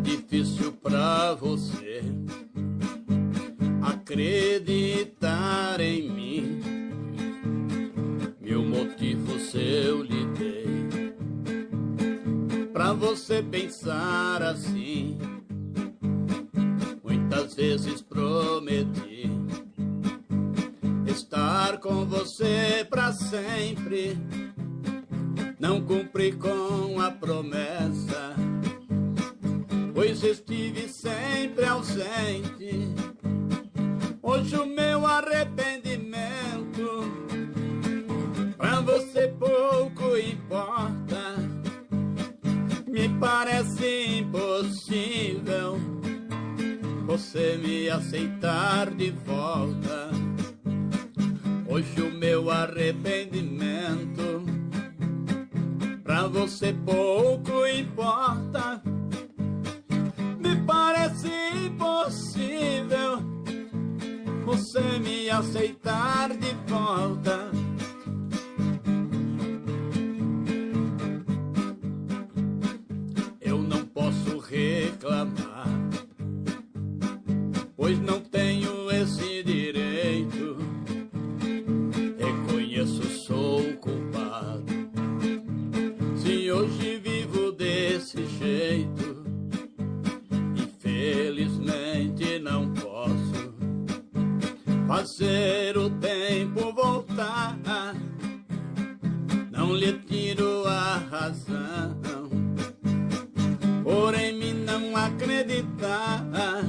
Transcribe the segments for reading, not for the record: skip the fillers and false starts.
difícil pra você acreditar em mim. Mil motivos eu lhe dei pra você pensar assim. Muitas vezes prometi estar com você pra sempre. Não cumpri com a promessa, pois estive sempre ausente. Hoje o meu arrependimento pra você pouco importa. Me parece impossível você me aceitar de volta. Hoje o meu arrependimento pra você pouco importa. Me parece impossível você me aceitar de volta. Eu não posso reclamar, pois não tenho esse direito. Reconheço, sou culpado se hoje vivo desse jeito. Infelizmente não posso fazer o tempo voltar. Não lhe tiro a razão por em mim não acreditar.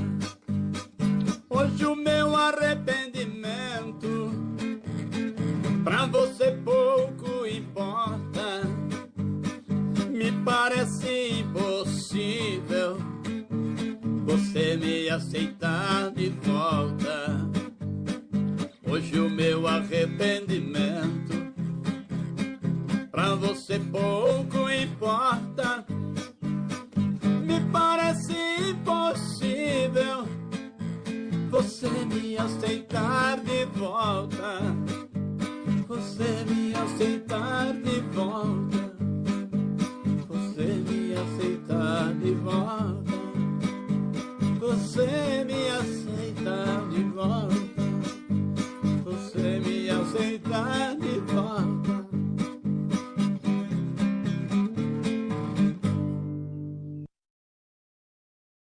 Hoje o meu arrependimento pra você pouco importa. Me parece impossível você me aceitar de volta. Hoje o meu arrependimento pra você pouco importa. Me parece impossível você me aceitar de volta. Você me aceitar de volta. Você me aceitar de volta. Você me aceitar de volta.